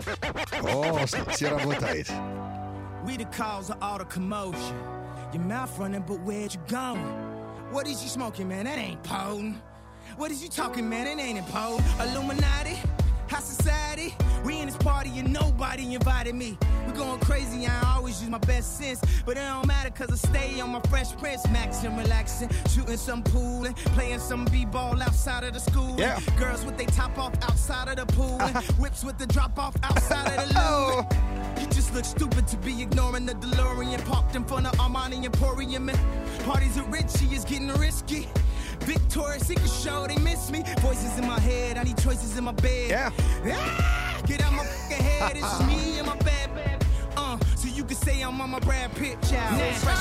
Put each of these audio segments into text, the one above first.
О, все работает. We the cause of all the commotion. Your mouth running, but where'd you going? What is you smoking, man? That ain't potent. What is you talking, man? It ain't important. Illuminati, high society. We in this party and nobody invited me. We going crazy, I always use my best sense. But it don't matter cause I stay on my Fresh Prince. Maxing, relaxing, shooting some pool and playing some b-ball outside of the school. Yeah. Girls with they top off outside of the pool. And whips with the drop off outside of the loo. You just look stupid to be ignoring the DeLorean parked in front of Armani Emporium. And parties at Richie is getting risky. Victoria's Secret show, they miss me. Voices in my head, I need choices in my bed. Yeah. Ah, get out my fucking head, it's just me and my bad. So you can say I'm on my Brad Pitt, child.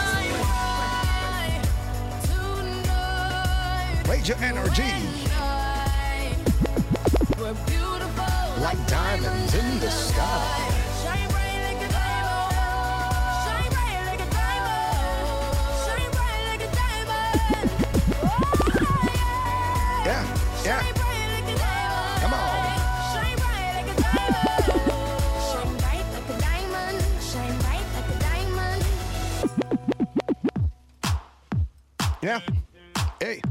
Radio Energy. Like diamonds in the sky. Yeah. Come on. Shine bright like a diamond. Shine bright like a diamond. Shine bright like a diamond. Yeah. Hey.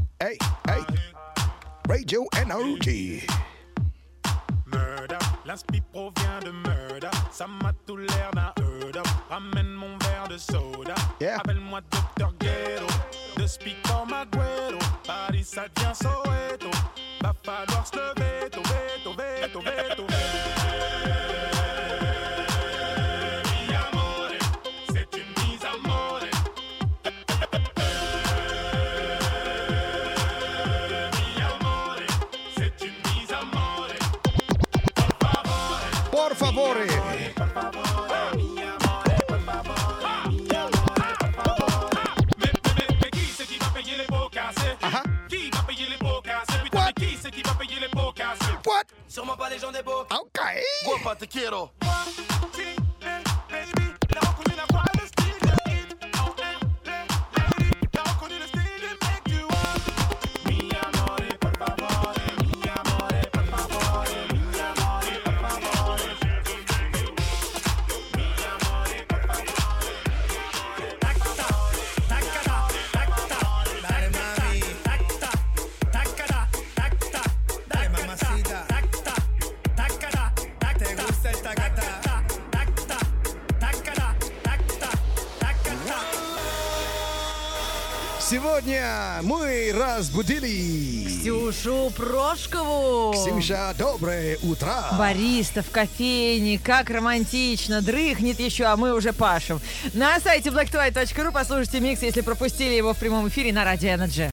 Radio Energy. Murder, l'inspi provient de murder. Ça m'a tout l'air d'un murder. Ramène mon verre de soda. Yeah. Appelle-moi Dr. Ghetto. De speak comme Agüero. Paris, ça devient Soweto. Va falloir se lever, veto. Mi amore, c'est une mise à mort. Mi amore, c'est une mise à mort. Por favore. Mais qui c'est qui va payer les pots cassés? Qui va payer les pots cassés? Putain, mais qui c'est qui va payer les pots cassés? What? Sûrement pas les gens des beaux. Okay. Guapa, te quiero. Baby, t'as reconnu la voix, le style de hit. Oh, lady, t'as reconnu le style de make you up. Mi amore, por favore. Mi amore, por favore. Mi amore, por favore. Mi amore, por favore. Tacta, tacata, tacta. Dale mami. Tacta, tacata, tacta. Dale mamacita. Tacta, tacata, tacta. ¿Te gusta el tacata? Tacta, tacata, tacta, tacata. Сегодня мы разбудили. Ксюшу Прошкову. Ксюша, доброе утро. Бариста в кофейне, как романтично, дрыхнет еще, а мы уже пашем. На сайте blacktwhite.ru послушайте микс, если пропустили его в прямом эфире на Радио Energy.